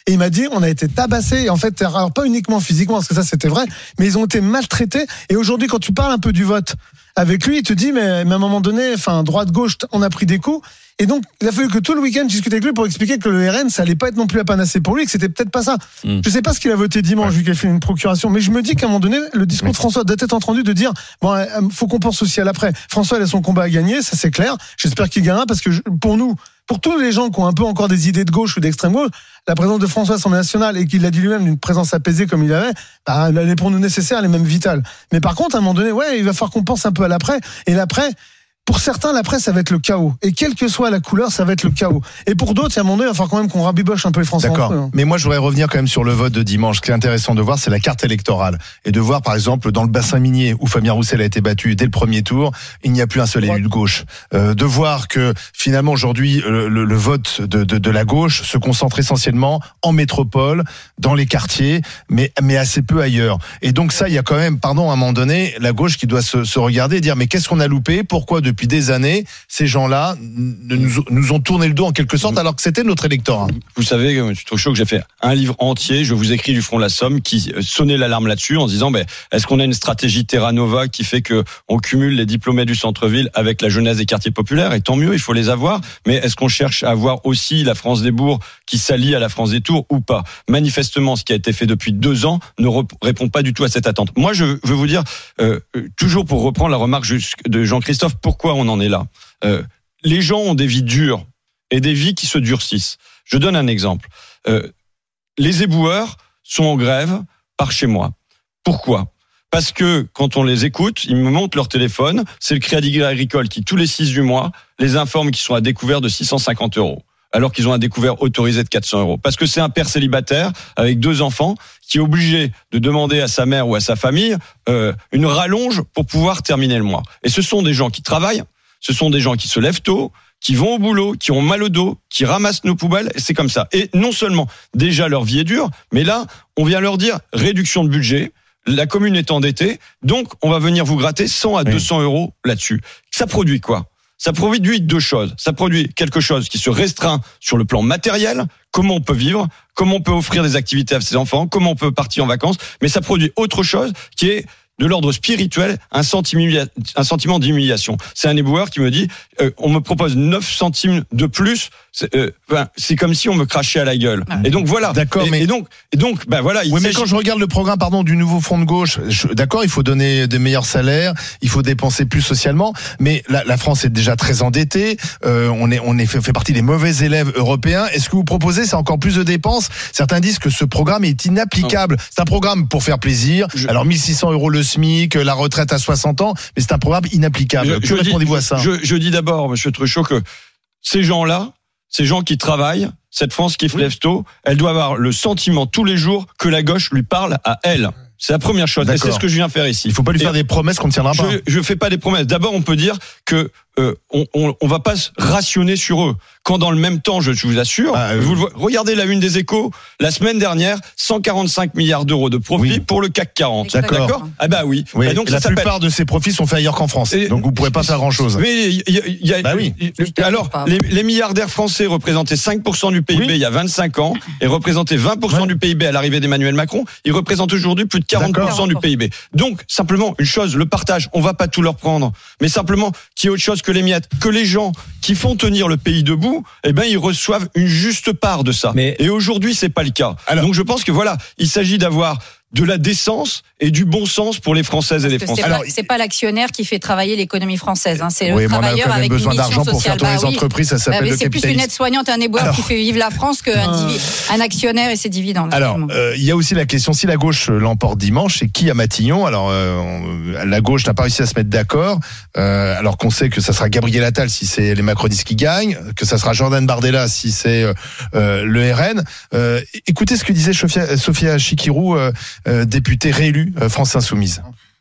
Et il m'a dit, on a été tabassés. Et en fait, alors pas uniquement physiquement, parce que ça c'était vrai, mais ils ont été maltraités. Et aujourd'hui, quand tu parles un peu du vote avec lui, il te dit, mais, mais à un moment donné, enfin, droite-gauche, on a pris des coups. Et donc, il a fallu que tout le week-end, je discute avec lui pour expliquer que le R N, ça allait pas être non plus la panacée pour lui, que c'était peut-être pas ça. Mmh. Je sais pas ce qu'il a voté dimanche, ouais. vu qu'il a fait une procuration, mais je me dis qu'à un moment donné, le discours de François doit être entendu de dire, bon, faut qu'on pense aussi à l'après. François, il a son combat à gagner, ça c'est clair. J'espère qu'il gagnera parce que je, pour nous, pour tous les gens qui ont un peu encore des idées de gauche ou d'extrême gauche, la présence de François à l'Assemblée nationale et qu'il l'a dit lui-même d'une présence apaisée comme il avait, bah, elle est pour nous nécessaire, elle est même vitale. Mais par contre, à un moment donné, ouais, il va falloir qu'on pense un peu à l'après. Et l'après, pour certains, l'après, ça va être le chaos. Et quelle que soit la couleur, ça va être le chaos. Et pour d'autres, il y a un moment donné, il va falloir quand même qu'on rabiboche un peu les Français. D'accord. Entre eux, hein. Mais moi, je voudrais revenir quand même sur le vote de dimanche. Ce qui est intéressant de voir, c'est la carte électorale. Et de voir, par exemple, dans le bassin minier, où Fabien Roussel a été battu dès le premier tour, il n'y a plus un seul élu de gauche. Euh, de voir que, finalement, aujourd'hui, le, le, le vote de, de, de la gauche se concentre essentiellement en métropole, dans les quartiers, mais, mais assez peu ailleurs. Et donc ça, il y a quand même, pardon, à un moment donné, la gauche qui doit se, se regarder et dire, mais qu'est-ce qu'on a loupé? Pourquoi, depuis des années, ces gens-là nous, nous ont tourné le dos en quelque sorte alors que c'était notre électorat? Vous savez, je suis trop chaud que j'ai fait un livre entier, je vous écris du front de la Somme, qui sonnait l'alarme là-dessus en se disant, ben, est-ce qu'on a une stratégie Terra Nova qui fait que on cumule les diplômés du centre-ville avec la jeunesse des quartiers populaires? Et tant mieux, il faut les avoir. Mais est-ce qu'on cherche à avoir aussi la France des bourgs qui s'allie à la France des tours ou pas? Manifestement, ce qui a été fait depuis deux ans ne répond pas du tout à cette attente. Moi, je veux vous dire, euh, toujours pour reprendre la remarque de Jean-Christophe, pourquoi on en est là? Euh, les gens ont des vies dures et des vies qui se durcissent. Je donne un exemple. Euh, les éboueurs sont en grève par chez moi. Pourquoi? Parce que quand on les écoute, ils me montrent leur téléphone. C'est le Crédit Agricole qui, tous les six du mois, les informe qu'ils sont à découvert de six cent cinquante euros. Alors qu'ils ont un découvert autorisé de quatre cents euros. Parce que c'est un père célibataire avec deux enfants qui est obligé de demander à sa mère ou à sa famille euh, une rallonge pour pouvoir terminer le mois. Et ce sont des gens qui travaillent, ce sont des gens qui se lèvent tôt, qui vont au boulot, qui ont mal au dos, qui ramassent nos poubelles, et c'est comme ça. Et non seulement, déjà leur vie est dure, mais là, on vient leur dire réduction de budget, la commune est endettée, donc on va venir vous gratter cent à deux cents euros là-dessus. Ça produit quoi? Ça produit deux choses. Ça produit quelque chose qui se restreint sur le plan matériel, comment on peut vivre, comment on peut offrir des activités à ses enfants, comment on peut partir en vacances, mais ça produit autre chose qui est de l'ordre spirituel, un sentiment, un sentiment d'humiliation. C'est un éboueur qui me dit, euh, on me propose neuf centimes de plus, c'est, euh, ben, c'est comme si on me crachait à la gueule. Ah. Et donc voilà. D'accord, et, mais et donc, et donc, ben voilà. Oui, mais quand je regarde le programme, pardon, du nouveau Front de gauche, je, d'accord, il faut donner des meilleurs salaires, il faut dépenser plus socialement, mais la, la France est déjà très endettée. Euh, on est, on est fait, fait partie des mauvais élèves européens. Est-ce que vous proposez, c'est encore plus de dépenses? Certains disent que ce programme est inapplicable. Non. C'est un programme pour faire plaisir. Je... Alors mille six cents euros le SMIC, la retraite à soixante ans, mais c'est un programme inapplicable. Je, que répondez-vous à ça? je, je dis d'abord, Monsieur Truchot, que ces gens-là, ces gens qui travaillent, cette France qui se lève tôt, elle doit avoir le sentiment tous les jours que la gauche lui parle à elle. C'est la première chose. D'accord. Et c'est ce que je viens faire ici. Il faut pas lui faire Et des promesses qu'on ne tiendra pas. Je, je fais pas des promesses. D'abord, on peut dire que euh, on, on, on va pas se rationner sur eux. Quand dans le même temps, je, je vous assure, ah, euh, vous le, regardez la une des Échos, la semaine dernière, cent quarante-cinq milliards d'euros de profit oui. pour le C A C quarante. D'accord. D'accord. Ah bah oui. oui. Et donc et la plupart de ces profits sont faits ailleurs qu'en France. Et donc vous pourrez pas faire grand chose. Mais il y a, y a bah oui. alors les, les milliardaires français représentaient cinq pour cent du P I B oui. il y a vingt-cinq ans et représentaient vingt pour cent ouais. du P I B à l'arrivée d'Emmanuel Macron. Ils représentent aujourd'hui plus de quarante pour cent D'accord. du P I B. Donc simplement une chose, le partage. On va pas tout leur prendre, mais simplement qu'il y ait autre chose que les miettes, que les gens qui font tenir le pays debout, eh ben ils reçoivent une juste part de ça. Mais... Et aujourd'hui, c'est pas le cas. Alors... Donc je pense que voilà, il s'agit d'avoir de la décence et du bon sens pour les Françaises et les Français. C'est pas, c'est pas l'actionnaire qui fait travailler l'économie française, hein. C'est oui, le travailleur avec une mission sociale. On a besoin d'argent pour faire tourner bah, les entreprises, ça s'appelle bah, le capitalisme. C'est plus une aide-soignante et un éboueur Alors... qui fait vivre la France qu'un divi... un actionnaire et ses dividendes. Alors, euh, il y a aussi la question, si la gauche l'emporte dimanche, c'est qui à Matignon? Alors, euh, la gauche n'a pas réussi à se mettre d'accord, euh, alors qu'on sait que ça sera Gabriel Attal si c'est les macronistes qui gagnent, que ça sera Jordan Bardella si c'est euh, le R N. Euh, écoutez ce que disait Sophia, Sophia Chikirou, euh, euh, députée réélue euh, France Insoumise.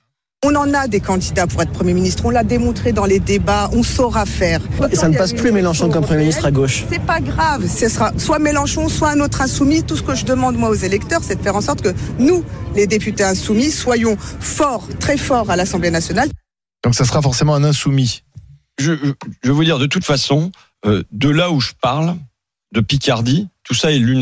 On en a des candidats pour être Premier ministre, on l'a démontré dans les débats, on saura faire. Et ça ne passe plus Mélenchon comme Premier ministre à gauche. C'est pas grave, ce sera soit Mélenchon, soit un autre insoumis. Tout ce que je demande moi aux électeurs, c'est de faire en sorte que nous, les députés insoumis, soyons forts, très forts à l'Assemblée nationale. Donc ça sera forcément un insoumis. Je, je veux vous dire, de toute façon, euh, de là où je parle, de Picardie, tout ça est lunaire.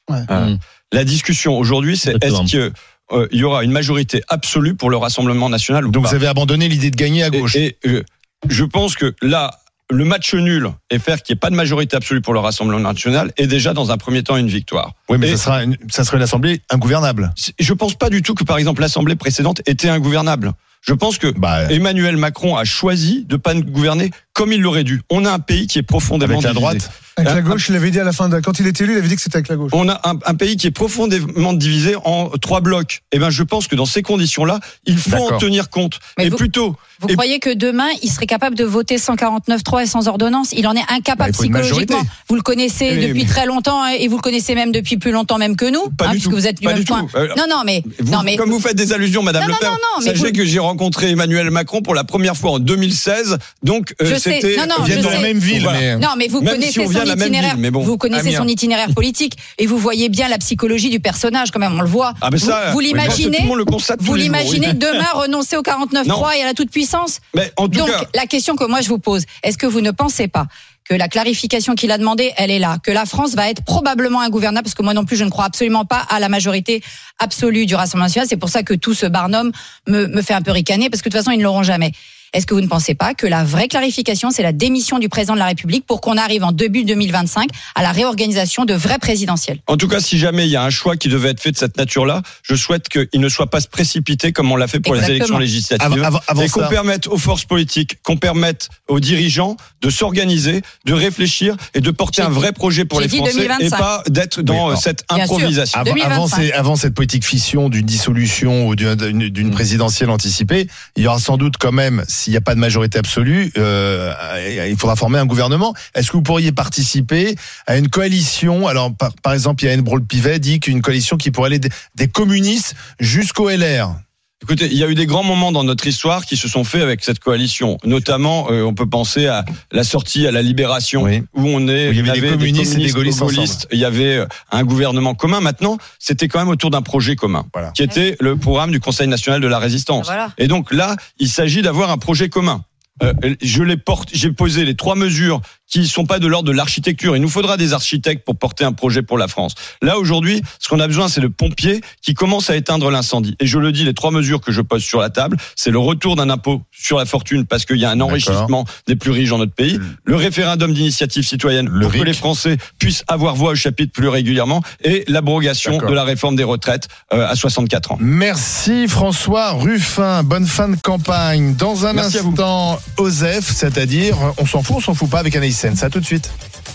Ouais. Euh, mmh. La discussion aujourd'hui, c'est Exactement. est-ce que euh, il y aura une majorité absolue pour le Rassemblement national ou Donc pas. Vous avez abandonné l'idée de gagner à gauche. Et, et euh, je pense que là, le match nul et faire qu'il n'y ait pas de majorité absolue pour le Rassemblement national est déjà dans un premier temps une victoire. Oui, mais et ça sera une, ça serait une assemblée ingouvernable. Je pense pas du tout que par exemple l'assemblée précédente était ingouvernable. Je pense que bah, Emmanuel Macron a choisi de pas gouverner comme il l'aurait dû. On a un pays qui est profondément avec la divisé. droite. Avec la gauche, il avait dit à la fin, de, quand il était élu, il avait dit que c'était avec la gauche. On a un, un pays qui est profondément divisé en trois blocs. Et ben, je pense que dans ces conditions-là, il faut D'accord. en tenir compte. Mais et vous, plutôt. Vous et croyez que demain, il serait capable de voter cent quarante-neuf trois et sans ordonnance? Il en est incapable bah, psychologiquement. Vous le connaissez oui, depuis mais... très longtemps et vous le connaissez même depuis plus longtemps même que nous, pas hein, du puisque tout. vous êtes du pas même du point. Euh, non, non, mais, vous, non, mais comme vous faites des allusions, Madame non, Le Pen, non, non, sachez vous... que j'ai rencontré Emmanuel Macron pour la première fois en deux mille seize. Donc euh, c'était. Non, non, vient de la même ville. Voilà. Mais... Non, mais vous même connaissez si on son vient de la même itinéraire. ville, mais bon. Vous connaissez son itinéraire politique et vous voyez bien la psychologie du personnage quand même. On le voit. Ah, mais ça, vous, vous l'imaginez oui, le constate Vous l'imaginez oui. demain renoncer au quarante-neuf trois et à la toute puissance. Mais en tout Donc cas... la question que moi je vous pose, est-ce que vous ne pensez pas que la clarification qu'il a demandé, elle est là, que la France va être probablement ingouvernable, parce que moi non plus, je ne crois absolument pas à la majorité absolue du Rassemblement national. C'est pour ça que tout ce barnum me, me fait un peu ricaner, parce que de toute façon, ils ne l'auront jamais. Est-ce que vous ne pensez pas que la vraie clarification, c'est la démission du président de la République pour qu'on arrive en début deux mille vingt-cinq à la réorganisation de vraies présidentielles? En tout cas, si jamais il y a un choix qui devait être fait de cette nature-là, je souhaite qu'il ne soit pas précipité comme on l'a fait pour Exactement. les élections législatives. Avant, avant et qu'on ça. permette aux forces politiques, qu'on permette aux dirigeants de s'organiser, de réfléchir et de porter J'ai un vrai projet pour les Français deux mille vingt-cinq. Et pas d'être dans oui, cette Bien improvisation. Avant, avant, ces, avant cette politique fission d'une dissolution ou d'une, d'une présidentielle anticipée, il y aura sans doute quand même, s'il n'y a pas de majorité absolue, euh, il faudra former un gouvernement. Est-ce que vous pourriez participer à une coalition? Alors, par, par exemple, Yann Brault-Pivet dit qu'une coalition qui pourrait aller des, des communistes jusqu'au L R. Écoutez, il y a eu des grands moments dans notre histoire qui se sont faits avec cette coalition. Notamment, euh, on peut penser à la sortie à la Libération, oui. où on est, où il y avait, il y avait des, communistes des communistes et des gaullistes. Il y avait un gouvernement commun. Maintenant, c'était quand même autour d'un projet commun, voilà. qui était le programme du Conseil national de la résistance. Voilà. Et donc là, il s'agit d'avoir un projet commun. Euh, je les porte, j'ai posé les trois mesures qui sont pas de l'ordre de l'architecture. Il nous faudra des architectes pour porter un projet pour la France. Là, aujourd'hui, ce qu'on a besoin, c'est le pompier qui commence à éteindre l'incendie. Et je le dis, les trois mesures que je pose sur la table, c'est le retour d'un impôt sur la fortune parce qu'il y a un enrichissement D'accord. des plus riches dans notre pays, le référendum d'initiative citoyenne le pour R I C. Que les Français puissent avoir voix au chapitre plus régulièrement et l'abrogation D'accord. de la réforme des retraites euh, à soixante-quatre ans. Merci François Ruffin. Bonne fin de campagne. Dans un Merci instant, Osef, c'est-à-dire, on s'en fout, on s'en fout pas avec Anaïs. Ça tout de suite.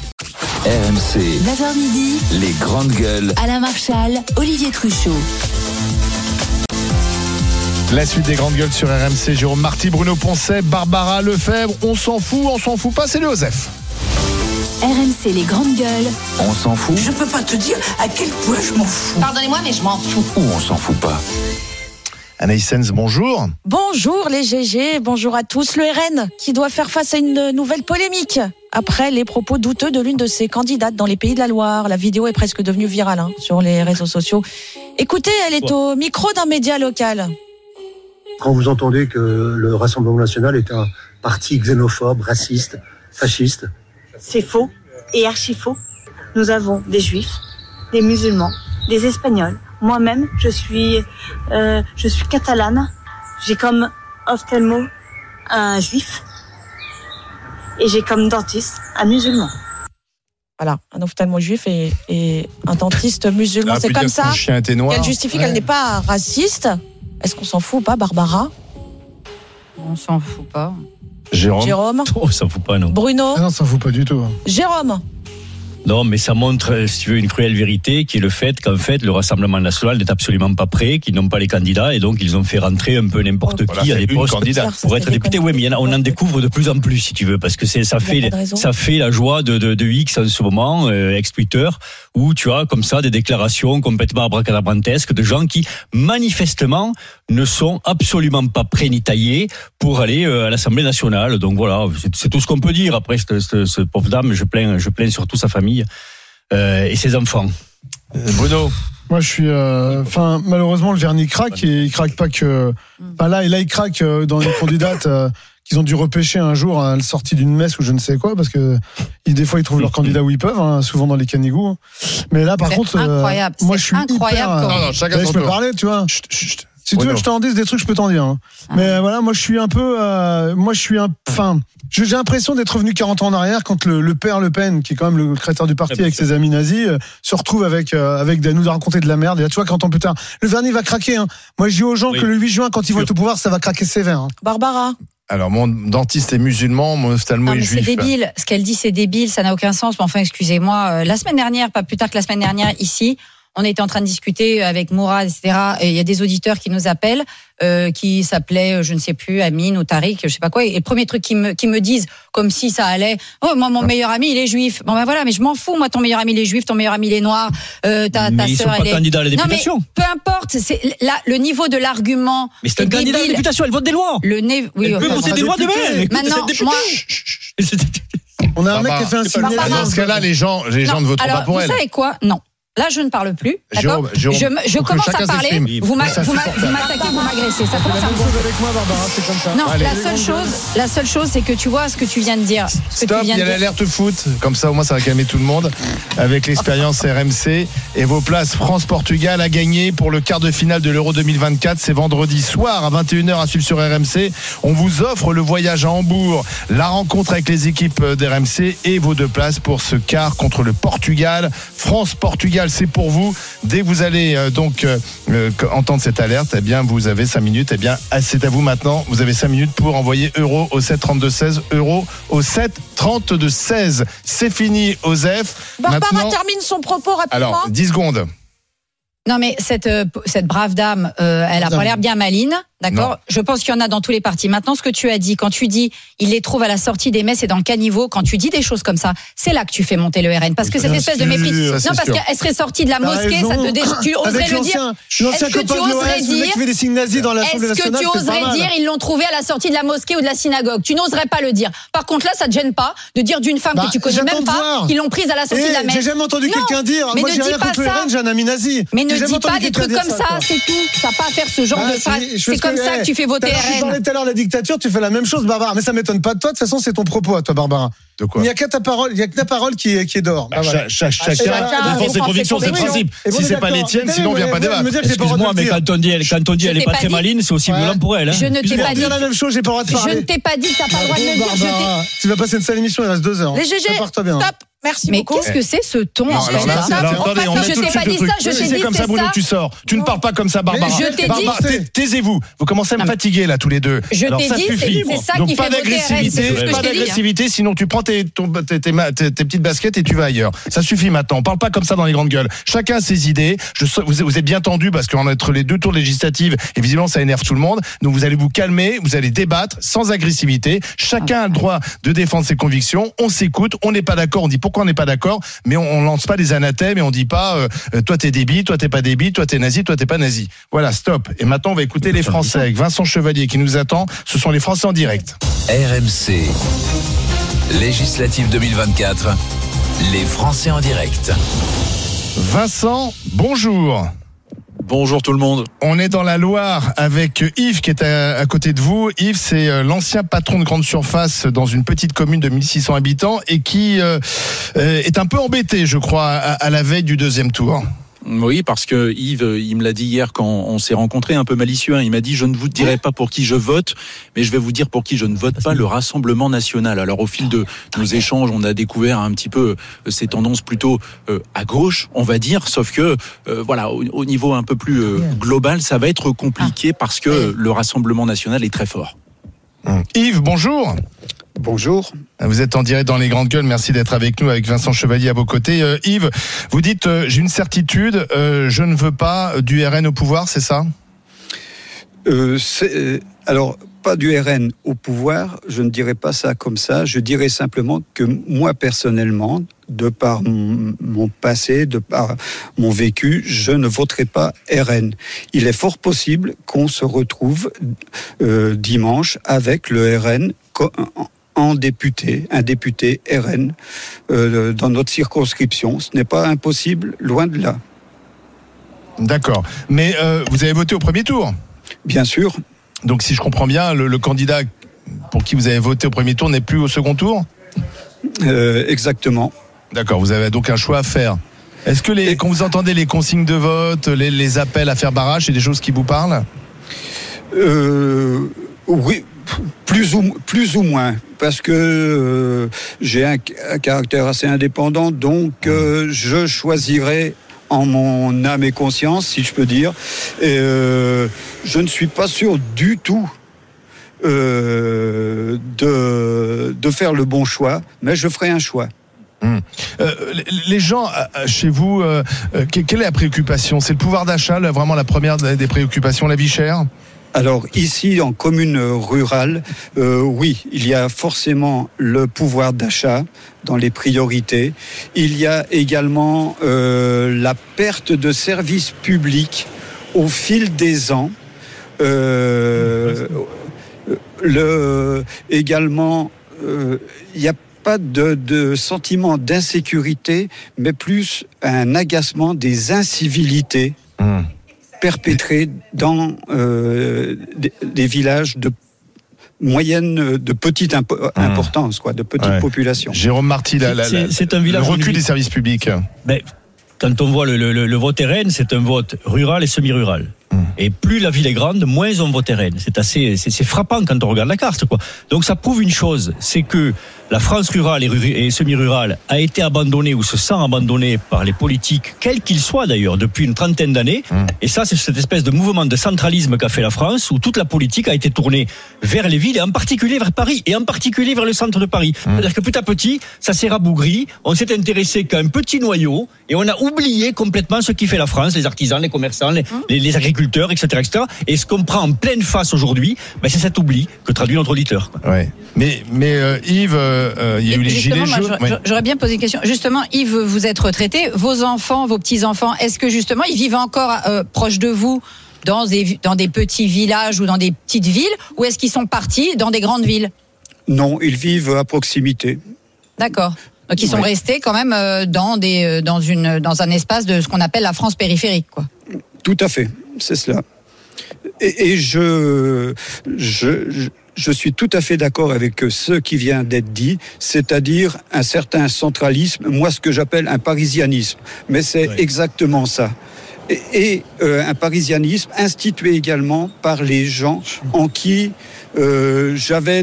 R M C. neuf heures midi. Les grandes gueules. Alain Marchal, Olivier Truchot. La suite des grandes gueules sur R M C. Jérôme Marty, Bruno Poncet, Barbara Lefebvre. On s'en fout, on s'en fout pas, c'est le Osef. R M C, les grandes gueules. On s'en fout. Je peux pas te dire à quel point je m'en fous. Pardonnez-moi, mais je m'en fous. Ou on s'en fout pas. Anaïs Sens, bonjour. Bonjour les G G, bonjour à tous. Le R N qui doit faire face à une nouvelle polémique après les propos douteux de l'une de ses candidates dans les Pays de la Loire. La vidéo est presque devenue virale hein, sur les réseaux sociaux. Écoutez, elle est au micro d'un média local. Quand vous entendez que le Rassemblement national est un parti xénophobe, raciste, fasciste. C'est faux et archi faux. Nous avons des juifs, des musulmans, des espagnols. Moi-même, je suis, euh, je suis catalane. J'ai comme ophtalmo un juif et j'ai comme dentiste un musulman. Voilà, un ophtalmo juif et, et un dentiste musulman. C'est comme ça qu'elle justifie ouais. qu'elle n'est pas raciste. Est-ce qu'on s'en fout ou pas, Barbara? On s'en fout pas. Jérôme. Jérôme. Oh, on s'en fout pas, non. Bruno. Ah non, on s'en fout pas du tout. Jérôme. Non, mais ça montre, si tu veux, une cruelle vérité, qui est le fait qu'en fait, le Rassemblement national n'est absolument pas prêt, qu'ils n'ont pas les candidats, et donc ils ont fait rentrer un peu n'importe voilà, qui à des postes pour être député. Oui, mais il y en a, on en découvre de plus en plus, si tu veux, parce que c'est, ça fait, ça fait la joie de, de, de X en ce moment, euh, ex-Twitter, où tu as comme ça des déclarations complètement abracadabrantesques de gens qui, manifestement, ne sont absolument pas prêts ni taillés pour aller euh, à l'Assemblée nationale. Donc voilà, c'est, c'est tout ce qu'on peut dire. Après, ce, ce, ce pauvre dame, je plains, je plains surtout sa famille. Euh, et ses enfants. Euh, Bruno. Moi, je suis. Enfin, euh, malheureusement, le vernis craque et il craque pas que. Enfin, là, et là, il craque euh, dans les candidates euh, qu'ils ont dû repêcher un jour à la sortie d'une messe ou je ne sais quoi, parce que ils, des fois ils trouvent leur candidat où ils peuvent, hein, souvent dans les canigous. Mais là, par c'est contre, incroyable. Euh, moi c'est je suis incroyable. hyper. Comme... Non, non, chacun Ouais, son je peux tour. parler, tu vois. Chut, chut. Si tu Oui, veux non. que je t'en dise des trucs, je peux t'en dire. Hein. Ah. Mais euh, voilà, moi je suis un peu, euh, moi je suis un, enfin, j'ai l'impression d'être revenu quarante ans en arrière quand le, le père Le Pen, qui est quand même le créateur du parti avec ses amis nazis, euh, se retrouve avec euh, avec de nous raconter de la merde. Et là, tu vois, quarante ans plus tard, le vernis va craquer. Hein. Moi, je dis aux gens Oui. que le huit juin, quand ils vont être au pouvoir, ça va craquer sévère. Hein. Barbara. Alors, mon dentiste est musulman, mon ophtalmo Non, est mais juif. c'est débile. Ce qu'elle dit, c'est débile. Ça n'a aucun sens. Mais enfin, excusez-moi. Euh, La semaine dernière, pas plus tard que la semaine dernière, ici, on était en train de discuter avec Mourad, et cetera. Et il y a des auditeurs qui nous appellent, euh, qui s'appelaient, je ne sais plus, Amine ou Tariq, je sais pas quoi. Et le premier truc qu'ils me, qu'ils me disent, comme si ça allait, oh, moi, mon meilleur ami, il est juif. Bon, ben voilà, mais je m'en fous, moi, ton meilleur ami, il est juif, ton meilleur ami, il est noir, euh, ta, ta Mais ils sœur, sont pas elle est... candidats à la Non, députation. mais peu importe, c'est là, le niveau de l'argument. Mais c'est un candidat à la députation, elle vote des lois. Le né, oui, Elle peut enfin, voter des lois demain. Écoute, Maintenant, cette députée. moi, On a un mec Barbara, qui a fait un c'est pas- signet. Dans ce cas-là, les gens, les gens non, ne voteront alors, pas pour vous elle. savez quoi? Non. Là, je ne parle plus. D'accord. Jérôme, Jérôme, je me- je faut que commence chacun à parler. s'exprime. Vous m'a- Ça, vous c'est m'a- pour vous faire. m'attaquez, vous m'agressez. Ça C'est commence la à même me chose avec moi, Barbara, c'est comme ça. Non, Allez. la seule chose, la seule chose, c'est que tu vois ce que tu viens de dire. Ce que Stop, tu il viens y a de dire. l'alerte foot. Comme ça, au moins, ça va calmer tout le monde. Avec l'expérience R M C. Et vos places France-Portugal à gagner pour le quart de finale de l'Euro deux mille vingt-quatre. C'est vendredi soir à vingt et une heures à suivre sur R M C. On vous offre le voyage à Hambourg, la rencontre avec les équipes d'R M C et vos deux places pour ce quart contre le Portugal. France-Portugal, c'est pour vous. Dès que vous allez euh, donc euh, euh, entendre cette alerte, eh bien, vous avez cinq minutes. Eh bien, c'est à vous maintenant. Vous avez cinq minutes pour envoyer euro au sept trente-deux seize. Euro au sept trente-deux seize. C'est fini, Osef. Barbara Maintenant, termine son propos rapidement. alors, dix secondes. Non, mais cette, euh, cette brave dame, euh, elle a pas l'air bien maline, Non. d'accord? Je pense qu'il y en a dans tous les partis. Maintenant, ce que tu as dit, quand tu dis, il les trouve à la sortie des messes et dans le caniveau, quand tu dis des choses comme ça, c'est là que tu fais monter le R N. Parce que cette Bien espèce de sûr, mépris. ça, Non, c'est parce sûr. qu'elle serait sortie de la T'as mosquée, raison. ça te dé... tu oserais Avec le l'ancien, dire. l'ancien Est-ce que copain tu de l'O S, oserais le mec dire, qui fait des signes nazis dans l'Assemblée est-ce que nationale, tu c'est pas oserais mal. dire, ils l'ont trouvé à la sortie de la mosquée ou de la synagogue? Tu n'oserais pas le dire. Par contre, là, ça te gêne pas de dire d'une femme Bah, que tu connais j'attends même de pas voir. qu'ils l'ont prise à la sortie Eh, de la messe. j'ai jamais entendu Non, quelqu'un dire. mais Moi, ne j'ai dis rien pas contre le ça. R N, j'ai un ami nazi. Mais ne J'ai jamais dis entendu pas des quelqu'un trucs dire comme ça, quoi. c'est tout. T'as pas à faire ce genre Ah, de phrase. si, je fais C'est ce comme ça eh, que tu fais voter tout à l'heure, Tu R parlais N. tout à l'heure de la dictature, tu fais la même chose, Barbara. Mais ça m'étonne pas de toi. De toute façon, c'est ton propos à toi, Barbara. De quoi? Il n'y a qu'à ta parole, il y a que ta parole qui est, qui est d'or. Bah, Ah, voilà. cha- cha- Ah, chacun chacun défend ses défend convictions, ses c'est le convictions. principe. Et vous Si êtes c'est pas les d'accord. tiennes, Mais sinon on vient vous pas allez débattre. me dire que j'ai pas le droit Excuse-moi, de mais le dire. quand on dit, elle, quand on dit Je elle est t'ai pas pas très dit. maline, c'est aussi Ouais. violent pour elle. Hein. Je ne t'ai Je pas vais dit. dire la même chose, j'ai pas le droit de Je parler. ne t'ai pas dit que t'as pas le droit de le Bon, dire. Je t'ai- Barbara, tu vas passer une sale émission, il reste deux heures. Les G G, Prépare-toi bien. stop. Merci Mais beaucoup. qu'est-ce que c'est ce ton Non, en alors fait, là, là c'est- alors, attendez, on Non, met je tout de t'ai suite pas le dit truc. ça, je Si t'ai c'est dit comme ça, c'est Bruno, ça. tu sors. Tu ne parles pas comme ça, Barbara. Je t'ai Barbara, dit- tais- taisez-vous. Vous commencez à me Non, mais- fatiguer là tous les deux. Je Alors, t'ai ça dit, suffit. c'est- c'est ça Donc qui pas fait voter R N, c'est d'agressivité, tout ce que pas je t'ai dit, hein. d'agressivité, sinon tu prends tes, ton- tes, tes ma- tes- tes petites baskets et tu vas ailleurs. Ça suffit maintenant. On parle pas comme ça dans les grandes gueules. Chacun a ses idées. Je sais- vous, vous êtes bien tendus parce qu'entre les deux tours législatives, et visiblement ça énerve tout le monde. Donc vous allez vous calmer, vous allez débattre sans agressivité. Chacun a le droit de défendre ses convictions. On s'écoute. On n'est pas d'accord. On dit pourquoi on n'est pas d'accord, mais on, on lance pas des anathèmes et on dit pas euh, euh, toi t'es débile, toi t'es pas débile, toi t'es nazi, toi t'es pas nazi. Voilà, stop. Et maintenant on va écouter les Français avec Vincent Chevalier qui nous attend. Ce sont les Français en direct. R M C, législative deux mille vingt-quatre, les Français en direct. Vincent, bonjour. Bonjour tout le monde. On est dans la Loire avec Yves qui est à, à côté de vous. Yves, c'est euh, l'ancien patron de grande surface dans une petite commune de mille six cents habitants et qui euh, euh, est un peu embêté, je crois, à, à la veille du deuxième tour. Oui, parce que Yves, il me l'a dit hier quand on s'est rencontrés, un peu malicieux. Hein. Il m'a dit, je ne vous dirai pas pour qui je vote, mais je vais vous dire pour qui je ne vote pas, le Rassemblement National. Alors au fil de nos échanges, on a découvert un petit peu ces tendances plutôt euh, à gauche, on va dire, sauf que euh, voilà, au, au niveau un peu plus euh, global, ça va être compliqué parce que le Rassemblement National est très fort. Yves, bonjour. Bonjour. Vous êtes en direct dans les grandes gueules. Merci d'être avec nous, avec Vincent Chevalier à vos côtés. Euh, Yves, vous dites, euh, j'ai une certitude, euh, je ne veux pas du R N au pouvoir, c'est ça ? euh, c'est, euh, Alors, pas du R N au pouvoir, je ne dirais pas ça comme ça. Je dirais simplement que moi, personnellement, de par mon, mon passé, de par mon vécu, je ne voterai pas R N. Il est fort possible qu'on se retrouve euh, dimanche avec le R N en, en député, un député R N euh, dans notre circonscription. Ce n'est pas impossible, loin de là. D'accord. Mais euh, vous avez voté au premier tour ? Bien sûr. Donc si je comprends bien, le, le candidat pour qui vous avez voté au premier tour n'est plus au second tour ? euh, Exactement. D'accord, vous avez donc un choix à faire. Est-ce que les, quand vous entendez les consignes de vote, les, les appels à faire barrage, c'est des choses qui vous parlent ? euh, Oui, plus ou, plus ou moins. Parce que euh, j'ai un, un caractère assez indépendant, donc euh, je choisirai en mon âme et conscience, si je peux dire. Et, euh, je ne suis pas sûr du tout euh, de, de faire le bon choix, mais je ferai un choix. Mmh. Euh, les gens chez vous, euh, quelle est la préoccupation ? C'est le pouvoir d'achat, là, vraiment la première des préoccupations, la vie chère ? Alors ici, en commune rurale, euh, oui, il y a forcément le pouvoir d'achat dans les priorités. Il y a également euh, la perte de services publics au fil des ans. Euh, le, également, euh, il y a pas de, de sentiment d'insécurité, mais plus un agacement des incivilités mmh. perpétrées dans euh, des, des villages de moyenne, de petite impo- importance, quoi, de petite ouais. population. Jérôme Marty, la, la, la, c'est un village le recul des services publics. Mais quand on voit le, le, le vote R N, c'est un vote rural et semi-rural. Et plus la ville est grande, moins on vote R N. C'est assez, c'est, c'est frappant quand on regarde la carte, quoi. Donc ça prouve une chose, c'est que la France rurale et, rurale et semi-rurale a été abandonnée ou se sent abandonnée par les politiques, quels qu'ils soient d'ailleurs, depuis une trentaine d'années. Mmh. Et ça, c'est cette espèce de mouvement de centralisme qu'a fait la France, où toute la politique a été tournée vers les villes, et en particulier vers Paris, et en particulier vers le centre de Paris. Mmh. C'est-à-dire que petit à petit, ça s'est rabougri, on s'est intéressé qu'à un petit noyau, et on a oublié complètement ce qui fait la France, les artisans, les commerçants, les, mmh. les, les agriculteurs, et cetera, et cetera. Et ce qu'on prend en pleine face aujourd'hui, ben c'est cet oubli que traduit notre auditeur. Ouais. Mais, mais euh, Yves, euh, il y a eu les gilets jaunes. J'aurais, j'aurais bien posé une question. Justement, Yves, vous êtes retraité. Vos enfants, vos petits-enfants, est-ce que justement, ils vivent encore euh, proches de vous dans des, dans des petits villages ou dans des petites villes, ou est-ce qu'ils sont partis dans des grandes villes ? Non, ils vivent à proximité. D'accord. Donc ils sont ouais. restés quand même euh, dans, des, dans, une, dans un espace de ce qu'on appelle la France périphérique, quoi. Tout à fait, c'est cela. Et, et je, je, je, je suis tout à fait d'accord avec ce qui vient d'être dit, c'est-à-dire un certain centralisme, moi ce que j'appelle un parisianisme. Mais c'est oui. exactement ça. Et, et euh, un parisianisme institué également par les gens en qui euh, j'avais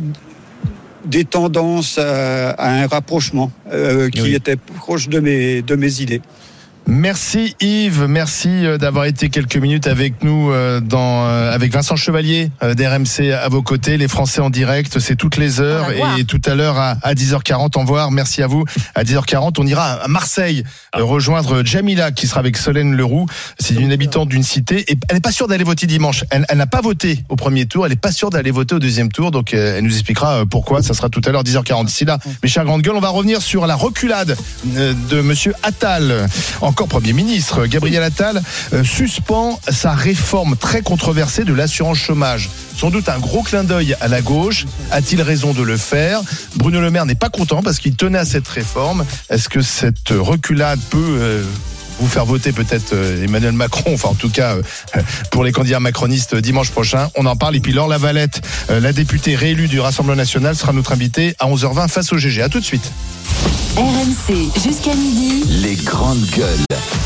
des tendances à, à un rapprochement euh, qui oui. était proche de mes, de mes idées. Merci Yves, merci d'avoir été quelques minutes avec nous dans, avec Vincent Chevalier d'R M C à vos côtés. Les Français en direct, c'est toutes les heures et tout à l'heure à, à dix heures quarante, en voir. Merci à vous. À dix heures quarante, on ira à Marseille ah. rejoindre Jamila qui sera avec Solène Leroux. C'est une habitante d'une cité et elle n'est pas sûre d'aller voter dimanche. Elle, elle n'a pas voté au premier tour, elle n'est pas sûre d'aller voter au deuxième tour. Donc elle nous expliquera pourquoi. Ça sera tout à l'heure dix heures quarante. D'ici là, mes chers grandes gueules, on va revenir sur la reculade de Monsieur Attal. Encore Premier ministre, Gabriel Attal euh, suspend sa réforme très controversée de l'assurance chômage. Sans doute un gros clin d'œil à la gauche. A-t-il raison de le faire ? Bruno Le Maire n'est pas content parce qu'il tenait à cette réforme. Est-ce que cette reculade peut euh, vous faire voter peut-être euh, Emmanuel Macron, enfin en tout cas euh, pour les candidats macronistes dimanche prochain? On en parle. Et puis Laure Lavalette, euh, la députée réélue du Rassemblement National, sera notre invitée à onze heures vingt face au G G. À tout de suite. R M C jusqu'à midi. Les grandes gueules.